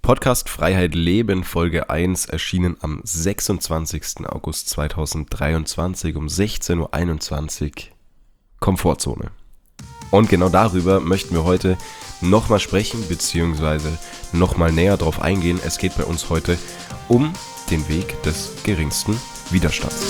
Podcast Freiheit Leben, Folge 1, erschienen am 26. August 2023 um 16.21 Uhr. Komfortzone. Und genau darüber möchten wir heute nochmal sprechen, beziehungsweise nochmal näher drauf eingehen. Es geht bei uns heute um den Weg des geringsten Widerstands.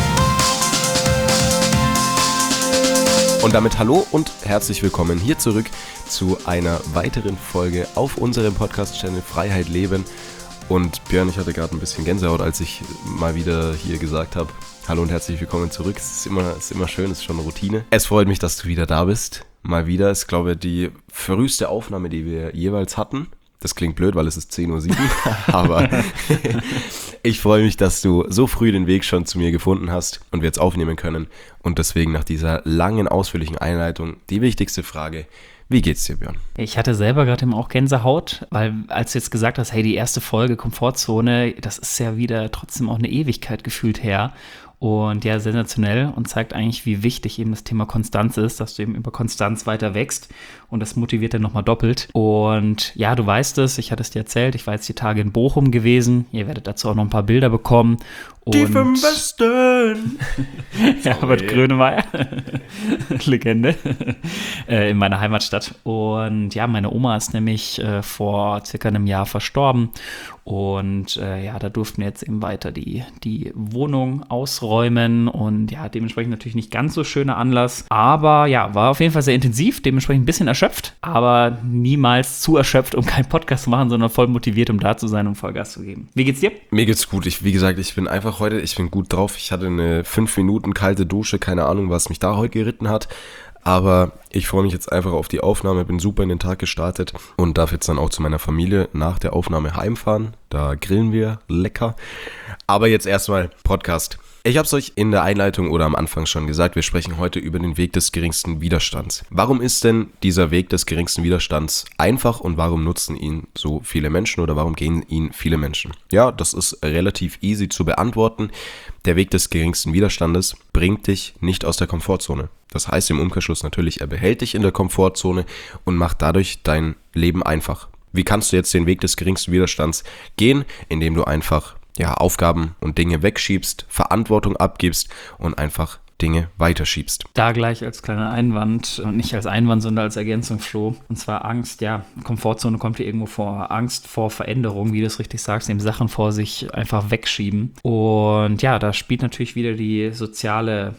Und damit hallo und herzlich willkommen hier zurück zu einer weiteren Folge auf unserem Podcast-Channel Freiheit Leben. Und Björn, ich hatte gerade ein bisschen Gänsehaut, als ich mal wieder hier gesagt habe, hallo und herzlich willkommen zurück. Es ist immer schön, es ist schon eine Routine. Es freut mich, dass du wieder da bist. Mal wieder, ist glaube ich die früheste Aufnahme, die wir jeweils hatten. Das klingt blöd, weil es ist 10.07 Uhr, aber ich freue mich, dass du so früh den Weg schon zu mir gefunden hast und wir jetzt aufnehmen können. Und deswegen nach dieser langen, ausführlichen Einleitung die wichtigste Frage: Wie geht's dir, Björn? Ich hatte selber gerade eben auch Gänsehaut, weil als du jetzt gesagt hast, hey, die erste Folge Komfortzone, das ist ja wieder trotzdem auch eine Ewigkeit gefühlt her. Und ja, sensationell und zeigt eigentlich, wie wichtig eben das Thema Konstanz ist, dass du eben über Konstanz weiter wächst und das motiviert dann nochmal doppelt. Und ja, du weißt es, ich hatte es dir erzählt, ich war jetzt die Tage in Bochum gewesen, ihr werdet dazu auch noch ein paar Bilder bekommen. Tief im Westen! Herbert Grönemeyer, Legende, in meiner Heimatstadt. Und ja, meine Oma ist nämlich vor circa einem Jahr verstorben. Und da durften wir jetzt eben weiter die Wohnung ausräumen. Und ja, dementsprechend natürlich nicht ganz so schöner Anlass. Aber ja, war auf jeden Fall sehr intensiv, dementsprechend ein bisschen erschöpft. Aber niemals zu erschöpft, um keinen Podcast zu machen, sondern voll motiviert, um da zu sein und Vollgas zu geben. Wie geht's dir? Mir geht's gut. Ich bin gut drauf. Ich hatte eine 5 Minuten kalte Dusche, keine Ahnung, was mich da heute geritten hat. Aber ich freue mich jetzt einfach auf die Aufnahme, bin super in den Tag gestartet und darf jetzt dann auch zu meiner Familie nach der Aufnahme heimfahren. Da grillen wir lecker. Aber jetzt erstmal Podcast. Ich habe es euch in der Einleitung oder am Anfang schon gesagt, wir sprechen heute über den Weg des geringsten Widerstands. Warum ist denn dieser Weg des geringsten Widerstands einfach und warum nutzen ihn so viele Menschen oder warum gehen ihn viele Menschen? Ja, das ist relativ easy zu beantworten. Der Weg des geringsten Widerstandes bringt dich nicht aus der Komfortzone. Das heißt im Umkehrschluss natürlich, er behält dich in der Komfortzone und macht dadurch dein Leben einfach. Wie kannst du jetzt den Weg des geringsten Widerstands gehen? Indem du einfach Aufgaben und Dinge wegschiebst, Verantwortung abgibst und einfach Dinge weiterschiebst. Da gleich als kleiner Einwand und nicht als Einwand, sondern als Ergänzung, Flo. Und zwar Angst, Komfortzone kommt hier irgendwo vor. Angst vor Veränderung, wie du es richtig sagst, eben Sachen vor sich einfach wegschieben. Und ja, da spielt natürlich wieder die soziale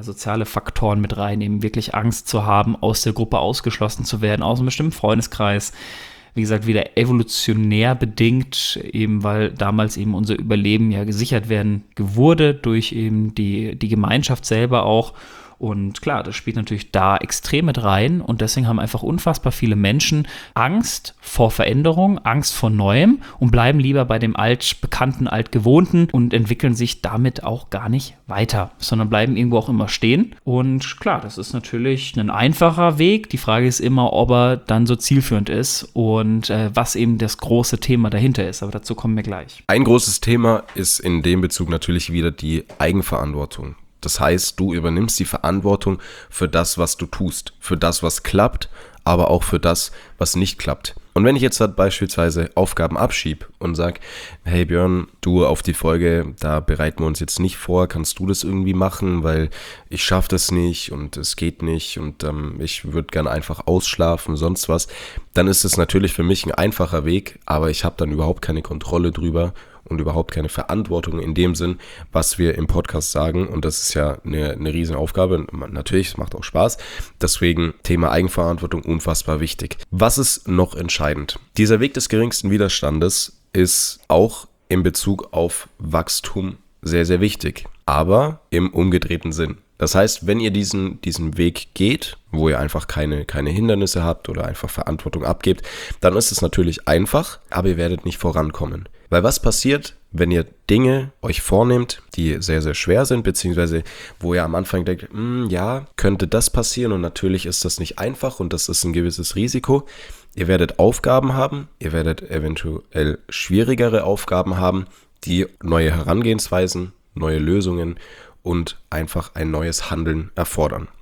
Faktoren mit rein, eben wirklich Angst zu haben, aus der Gruppe ausgeschlossen zu werden, aus einem bestimmten Freundeskreis. Wie gesagt, wieder evolutionär bedingt, eben weil damals eben unser Überleben ja gesichert werden wurde durch eben die Gemeinschaft selber auch. Und klar, das spielt natürlich da extrem mit rein und deswegen haben einfach unfassbar viele Menschen Angst vor Veränderung, Angst vor Neuem und bleiben lieber bei dem altbekannten, altgewohnten und entwickeln sich damit auch gar nicht weiter, sondern bleiben irgendwo auch immer stehen. Und klar, das ist natürlich ein einfacher Weg. Die Frage ist immer, ob er dann so zielführend ist und was eben das große Thema dahinter ist. Aber dazu kommen wir gleich. Ein großes Thema ist in dem Bezug natürlich wieder die Eigenverantwortung. Das heißt, du übernimmst die Verantwortung für das, was du tust, für das, was klappt, aber auch für das, was nicht klappt. Und wenn ich jetzt halt beispielsweise Aufgaben abschiebe und sage, hey Björn, du auf die Folge, da bereiten wir uns jetzt nicht vor, kannst du das irgendwie machen, weil ich schaffe das nicht und es geht nicht und ich würde gerne einfach ausschlafen, sonst was, dann ist es natürlich für mich ein einfacher Weg, aber ich habe dann überhaupt keine Kontrolle drüber und überhaupt keine Verantwortung in dem Sinn, was wir im Podcast sagen. Und das ist ja eine riesen Aufgabe. Natürlich, es macht auch Spaß. Deswegen Thema Eigenverantwortung unfassbar wichtig. Was ist noch entscheidend? Dieser Weg des geringsten Widerstandes ist auch in Bezug auf Wachstum sehr, sehr wichtig. Aber im umgedrehten Sinn. Das heißt, wenn ihr diesen Weg geht, wo ihr einfach keine Hindernisse habt oder einfach Verantwortung abgebt, dann ist es natürlich einfach, aber ihr werdet nicht vorankommen. Weil was passiert, wenn ihr Dinge euch vornehmt, die sehr, sehr schwer sind, beziehungsweise wo ihr am Anfang denkt, könnte das passieren und natürlich ist das nicht einfach und das ist ein gewisses Risiko. Ihr werdet Aufgaben haben, ihr werdet eventuell schwierigere Aufgaben haben, die neue Herangehensweisen, neue Lösungen und einfach ein neues Handeln erfordern.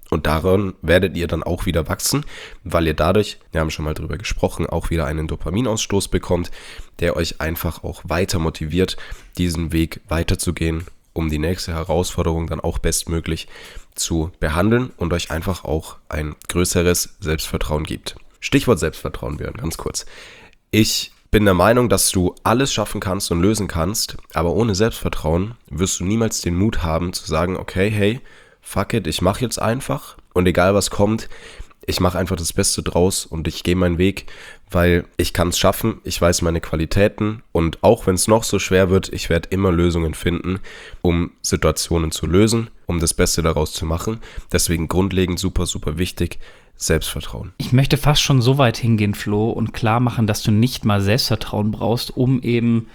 Und daran werdet ihr dann auch wieder wachsen, weil ihr dadurch, wir haben schon mal drüber gesprochen, auch wieder einen Dopaminausstoß bekommt, der euch einfach auch weiter motiviert, diesen Weg weiterzugehen, um die nächste Herausforderung dann auch bestmöglich zu behandeln und euch einfach auch ein größeres Selbstvertrauen gibt. Stichwort Selbstvertrauen, Björn, ganz kurz. Ich bin der Meinung, dass du alles schaffen kannst und lösen kannst, aber ohne Selbstvertrauen wirst du niemals den Mut haben zu sagen, okay, hey, fuck it, ich mache jetzt einfach und egal was kommt, ich mache einfach das Beste draus und ich gehe meinen Weg, weil ich kann es schaffen, ich weiß meine Qualitäten und auch wenn es noch so schwer wird, ich werde immer Lösungen finden, um Situationen zu lösen, um das Beste daraus zu machen. Deswegen grundlegend super, super wichtig, Selbstvertrauen. Ich möchte fast schon so weit hingehen, Flo, und klar machen, dass du nicht mal Selbstvertrauen brauchst, um eben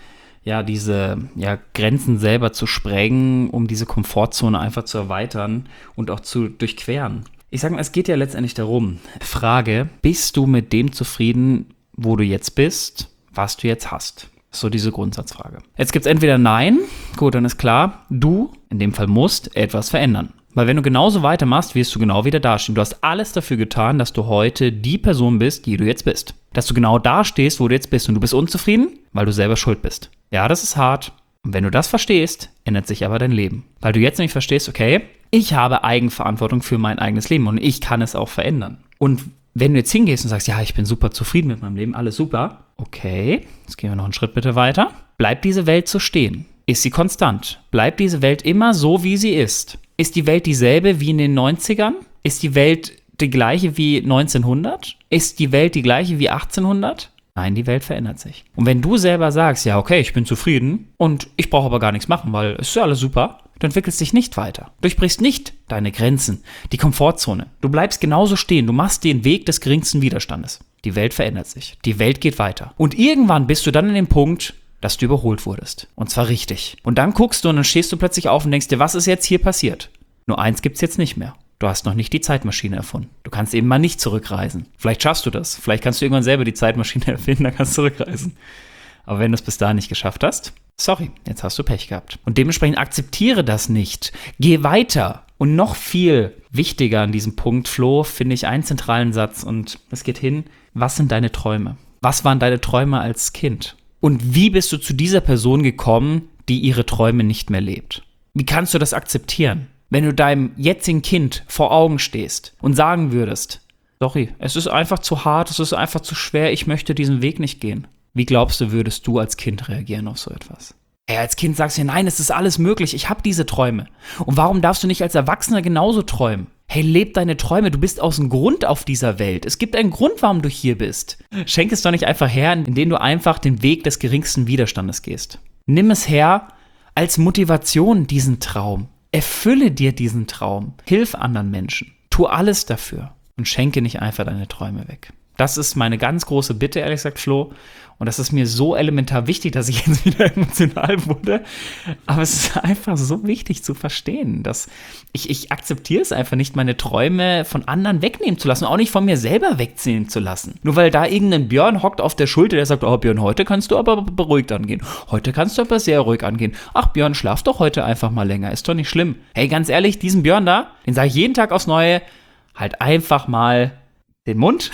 diese Grenzen selber zu sprengen, um diese Komfortzone einfach zu erweitern und auch zu durchqueren. Ich sage mal, es geht ja letztendlich darum, Frage, bist du mit dem zufrieden, wo du jetzt bist, was du jetzt hast? So diese Grundsatzfrage. Jetzt gibt es entweder Nein, gut, dann ist klar, du, in dem Fall musst, etwas verändern. Weil wenn du genauso weitermachst, wirst du genau wieder dastehen. Du hast alles dafür getan, dass du heute die Person bist, die du jetzt bist. Dass du genau da stehst, wo du jetzt bist und du bist unzufrieden, weil du selber schuld bist. Ja, das ist hart. Und wenn du das verstehst, ändert sich aber dein Leben. Weil du jetzt nämlich verstehst, okay, ich habe Eigenverantwortung für mein eigenes Leben und ich kann es auch verändern. Und wenn du jetzt hingehst und sagst, ja, ich bin super zufrieden mit meinem Leben, alles super, okay, jetzt gehen wir noch einen Schritt bitte weiter. Bleibt diese Welt so stehen? Ist sie konstant? Bleibt diese Welt immer so, wie sie ist? Ist die Welt dieselbe wie in den 90ern? Ist die Welt die gleiche wie 1900? Ist die Welt die gleiche wie 1800? Nein, die Welt verändert sich. Und wenn du selber sagst, ja, okay, ich bin zufrieden und ich brauche aber gar nichts machen, weil es ist ja alles super, du entwickelst dich nicht weiter. Du durchbrichst nicht deine Grenzen, die Komfortzone. Du bleibst genauso stehen. Du machst den Weg des geringsten Widerstandes. Die Welt verändert sich. Die Welt geht weiter. Und irgendwann bist du dann an dem Punkt, dass du überholt wurdest. Und zwar richtig. Und dann guckst du und dann stehst du plötzlich auf und denkst dir, was ist jetzt hier passiert? Nur eins gibt's jetzt nicht mehr. Du hast noch nicht die Zeitmaschine erfunden. Du kannst eben mal nicht zurückreisen. Vielleicht schaffst du das. Vielleicht kannst du irgendwann selber die Zeitmaschine erfinden, dann kannst du zurückreisen. Aber wenn du es bis dahin nicht geschafft hast, sorry, jetzt hast du Pech gehabt. Und dementsprechend akzeptiere das nicht. Geh weiter. Und noch viel wichtiger an diesem Punkt, Flo, finde ich einen zentralen Satz. Und es geht hin, was sind deine Träume? Was waren deine Träume als Kind? Und wie bist du zu dieser Person gekommen, die ihre Träume nicht mehr lebt? Wie kannst du das akzeptieren? Wenn du deinem jetzigen Kind vor Augen stehst und sagen würdest, sorry, es ist einfach zu hart, es ist einfach zu schwer, ich möchte diesen Weg nicht gehen. Wie glaubst du, würdest du als Kind reagieren auf so etwas? Hey, als Kind sagst du, nein, es ist alles möglich, ich habe diese Träume. Und warum darfst du nicht als Erwachsener genauso träumen? Hey, leb deine Träume, du bist aus dem Grund auf dieser Welt. Es gibt einen Grund, warum du hier bist. Schenk es doch nicht einfach her, indem du einfach den Weg des geringsten Widerstandes gehst. Nimm es her als Motivation, diesen Traum. Erfülle dir diesen Traum. Hilf anderen Menschen. Tu alles dafür und schenke nicht einfach deine Träume weg. Das ist meine ganz große Bitte, ehrlich gesagt, Flo. Und das ist mir so elementar wichtig, dass ich jetzt wieder emotional wurde. Aber es ist einfach so wichtig zu verstehen, dass ich akzeptiere es einfach nicht, meine Träume von anderen wegnehmen zu lassen. Auch nicht von mir selber wegziehen zu lassen. Nur weil da irgendein Björn hockt auf der Schulter, der sagt, oh Björn, heute kannst du aber beruhigt angehen. Heute kannst du aber sehr ruhig angehen. Ach Björn, schlaf doch heute einfach mal länger. Ist doch nicht schlimm. Hey, ganz ehrlich, diesen Björn da, den sage ich jeden Tag aufs Neue, halt einfach mal den Mund.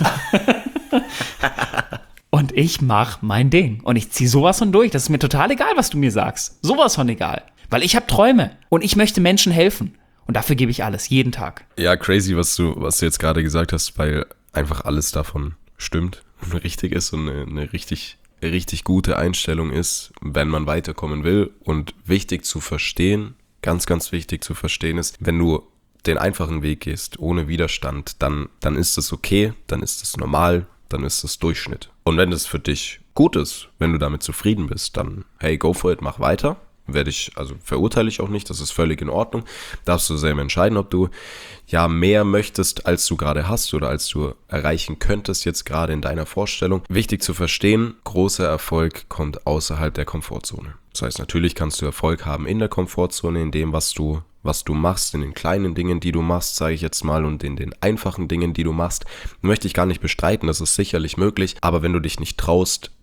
Und ich mach mein Ding. Und ich ziehe sowas von durch. Das ist mir total egal, was du mir sagst. Sowas von egal. Weil ich habe Träume. Und ich möchte Menschen helfen. Und dafür gebe ich alles. Jeden Tag. Ja, crazy, was du jetzt gerade gesagt hast, weil einfach alles davon stimmt und richtig ist und eine richtig gute Einstellung ist, wenn man weiterkommen will. Und wichtig zu verstehen, ganz, ganz wichtig zu verstehen ist, wenn du den einfachen Weg gehst, ohne Widerstand, dann ist es okay, dann ist es normal, dann ist es Durchschnitt. Und wenn das für dich gut ist, wenn du damit zufrieden bist, dann hey, go for it, mach weiter. Verurteile ich auch nicht, das ist völlig in Ordnung. Darfst du selber entscheiden, ob du ja mehr möchtest, als du gerade hast oder als du erreichen könntest jetzt gerade in deiner Vorstellung. Wichtig zu verstehen, großer Erfolg kommt außerhalb der Komfortzone. Das heißt, natürlich kannst du Erfolg haben in der Komfortzone, in dem, was du machst, in den kleinen Dingen, die du machst, sage ich jetzt mal, und in den einfachen Dingen, die du machst, möchte ich gar nicht bestreiten, das ist sicherlich möglich, aber wenn du dich nicht traust,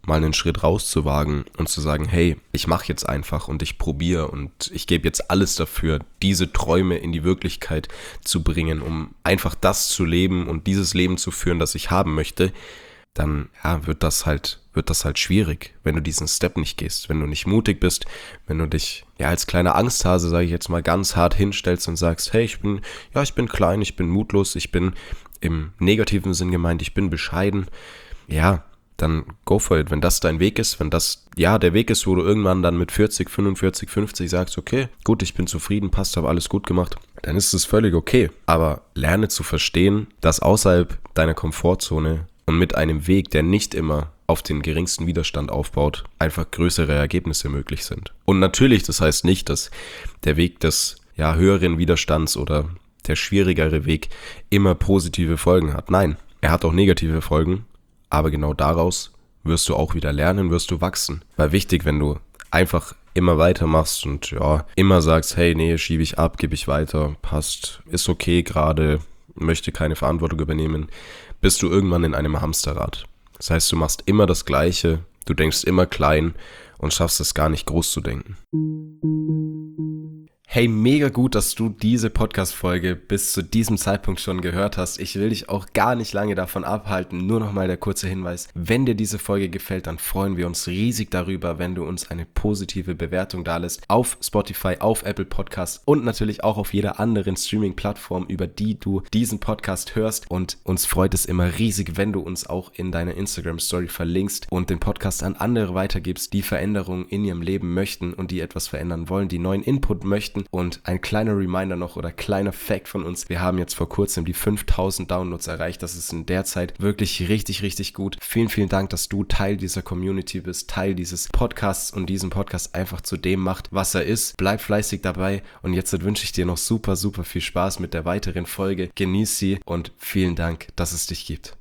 mal einen Schritt rauszuwagen und zu sagen, hey, ich mache jetzt einfach und ich probiere und ich gebe jetzt alles dafür, diese Träume in die Wirklichkeit zu bringen, um einfach das zu leben und dieses Leben zu führen, das ich haben möchte, dann wird das halt schwierig, wenn du diesen Step nicht gehst, wenn du nicht mutig bist, wenn du dich als kleiner Angsthase, sage ich jetzt mal, ganz hart hinstellst und sagst, hey, ich bin klein, ich bin mutlos, ich bin im negativen Sinn gemeint, ich bin bescheiden, dann go for it. Wenn das dein Weg ist, wenn das der Weg ist, wo du irgendwann dann mit 40, 45, 50 sagst, okay, gut, ich bin zufrieden, passt, habe alles gut gemacht, dann ist es völlig okay. Aber lerne zu verstehen, dass außerhalb deiner Komfortzone und mit einem Weg, der nicht immer auf den geringsten Widerstand aufbaut, einfach größere Ergebnisse möglich sind. Und natürlich, das heißt nicht, dass der Weg des höheren Widerstands oder der schwierigere Weg immer positive Folgen hat. Nein, er hat auch negative Folgen, aber genau daraus wirst du auch wieder lernen, wirst du wachsen. Weil wichtig, wenn du einfach immer weitermachst und immer sagst, hey, nee, schiebe ich ab, gebe ich weiter, passt, ist okay gerade, möchte keine Verantwortung übernehmen, bist du irgendwann in einem Hamsterrad. Das heißt, du machst immer das Gleiche, du denkst immer klein und schaffst es gar nicht groß zu denken. Hey, mega gut, dass du diese Podcast-Folge bis zu diesem Zeitpunkt schon gehört hast. Ich will dich auch gar nicht lange davon abhalten. Nur nochmal der kurze Hinweis. Wenn dir diese Folge gefällt, dann freuen wir uns riesig darüber, wenn du uns eine positive Bewertung dalässt auf Spotify, auf Apple Podcasts und natürlich auch auf jeder anderen Streaming-Plattform, über die du diesen Podcast hörst. Und uns freut es immer riesig, wenn du uns auch in deiner Instagram-Story verlinkst und den Podcast an andere weitergibst, die Veränderungen in ihrem Leben möchten und die etwas verändern wollen, die neuen Input möchten. Und ein kleiner Reminder noch oder kleiner Fact von uns. Wir haben jetzt vor kurzem die 5000 Downloads erreicht. Das ist in der Zeit wirklich richtig, richtig gut. Vielen, vielen Dank, dass du Teil dieser Community bist, Teil dieses Podcasts und diesen Podcast einfach zu dem macht, was er ist. Bleib fleißig dabei und jetzt wünsche ich dir noch super, super viel Spaß mit der weiteren Folge. Genieß sie und vielen Dank, dass es dich gibt.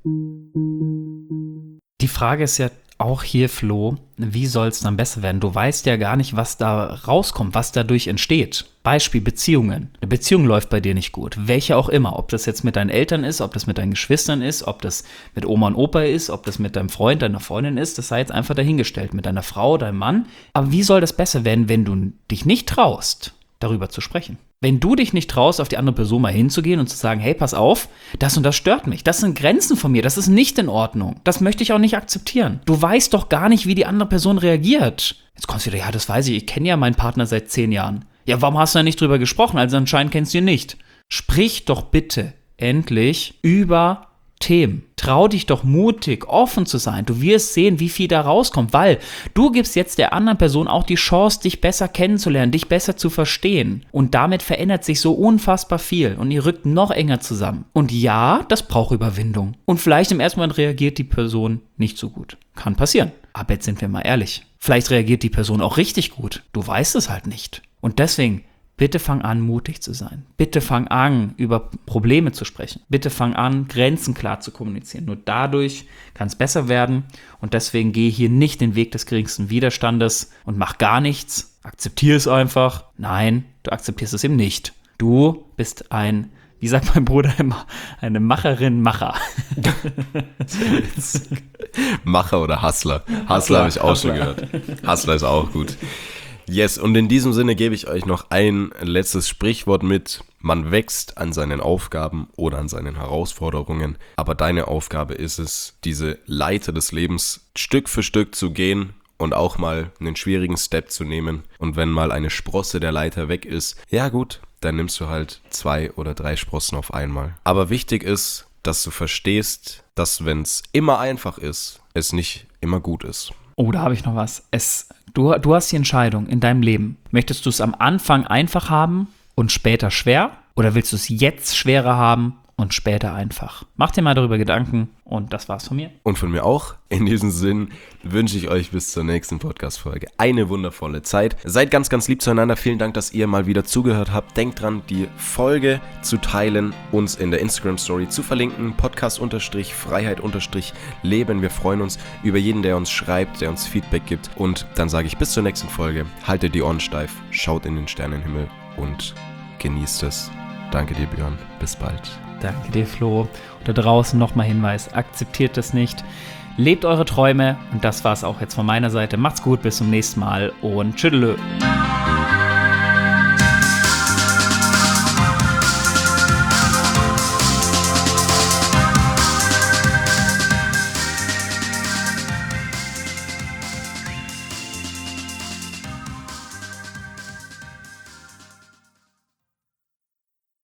Die Frage ist ja auch hier, Flo, wie soll es dann besser werden? Du weißt ja gar nicht, was da rauskommt, was dadurch entsteht. Beispiel Beziehungen. Eine Beziehung läuft bei dir nicht gut. Welche auch immer. Ob das jetzt mit deinen Eltern ist, ob das mit deinen Geschwistern ist, ob das mit Oma und Opa ist, ob das mit deinem Freund, deiner Freundin ist, das sei jetzt einfach dahingestellt. Mit deiner Frau, deinem Mann. Aber wie soll das besser werden, wenn du dich nicht traust, darüber zu sprechen? Wenn du dich nicht traust, auf die andere Person mal hinzugehen und zu sagen, hey, pass auf, das und das stört mich, das sind Grenzen von mir, das ist nicht in Ordnung, das möchte ich auch nicht akzeptieren. Du weißt doch gar nicht, wie die andere Person reagiert. Jetzt kommst du wieder, das weiß ich kenne ja meinen Partner seit 10 Jahren. Ja, warum hast du da nicht drüber gesprochen? Also anscheinend kennst du ihn nicht. Sprich doch bitte endlich über Themen. Trau dich doch mutig, offen zu sein. Du wirst sehen, wie viel da rauskommt, weil du gibst jetzt der anderen Person auch die Chance, dich besser kennenzulernen, dich besser zu verstehen. Und damit verändert sich so unfassbar viel und ihr rückt noch enger zusammen. Und ja, das braucht Überwindung. Und vielleicht im ersten Moment reagiert die Person nicht so gut. Kann passieren. Aber jetzt sind wir mal ehrlich. Vielleicht reagiert die Person auch richtig gut. Du weißt es halt nicht. Und deswegen, bitte fang an, mutig zu sein. Bitte fang an, über Probleme zu sprechen. Bitte fang an, Grenzen klar zu kommunizieren. Nur dadurch kann es besser werden. Und deswegen gehe hier nicht den Weg des geringsten Widerstandes und mach gar nichts. Akzeptiere es einfach. Nein, du akzeptierst es eben nicht. Du bist wie sagt mein Bruder immer, eine Macherin, Macher. Macher oder Hustler? Hustler habe ich auch schon gehört. Hustler ist auch gut. Yes, und in diesem Sinne gebe ich euch noch ein letztes Sprichwort mit. Man wächst an seinen Aufgaben oder an seinen Herausforderungen, aber deine Aufgabe ist es, diese Leiter des Lebens Stück für Stück zu gehen und auch mal einen schwierigen Step zu nehmen. Und wenn mal eine Sprosse der Leiter weg ist, ja gut, dann nimmst du halt 2 oder 3 Sprossen auf einmal. Aber wichtig ist, dass du verstehst, dass wenn es immer einfach ist, es nicht immer gut ist. Oh, da habe ich noch was. Du hast die Entscheidung in deinem Leben. Möchtest du es am Anfang einfach haben und später schwer? Oder willst du es jetzt schwerer haben und später einfach? Mach dir mal darüber Gedanken und das war's von mir. Und von mir auch. In diesem Sinn wünsche ich euch bis zur nächsten Podcast-Folge eine wundervolle Zeit. Seid ganz, ganz lieb zueinander. Vielen Dank, dass ihr mal wieder zugehört habt. Denkt dran, die Folge zu teilen, uns in der Instagram-Story zu verlinken. Podcast_Freiheit_Leben. Wir freuen uns über jeden, der uns schreibt, der uns Feedback gibt. Und dann sage ich bis zur nächsten Folge. Haltet die Ohren steif, schaut in den Sternenhimmel und genießt es. Danke dir, Björn. Bis bald. Danke dir, Flo. Und da draußen nochmal Hinweis, akzeptiert das nicht. Lebt eure Träume und das war's auch jetzt von meiner Seite. Macht's gut, bis zum nächsten Mal und tschüdelö.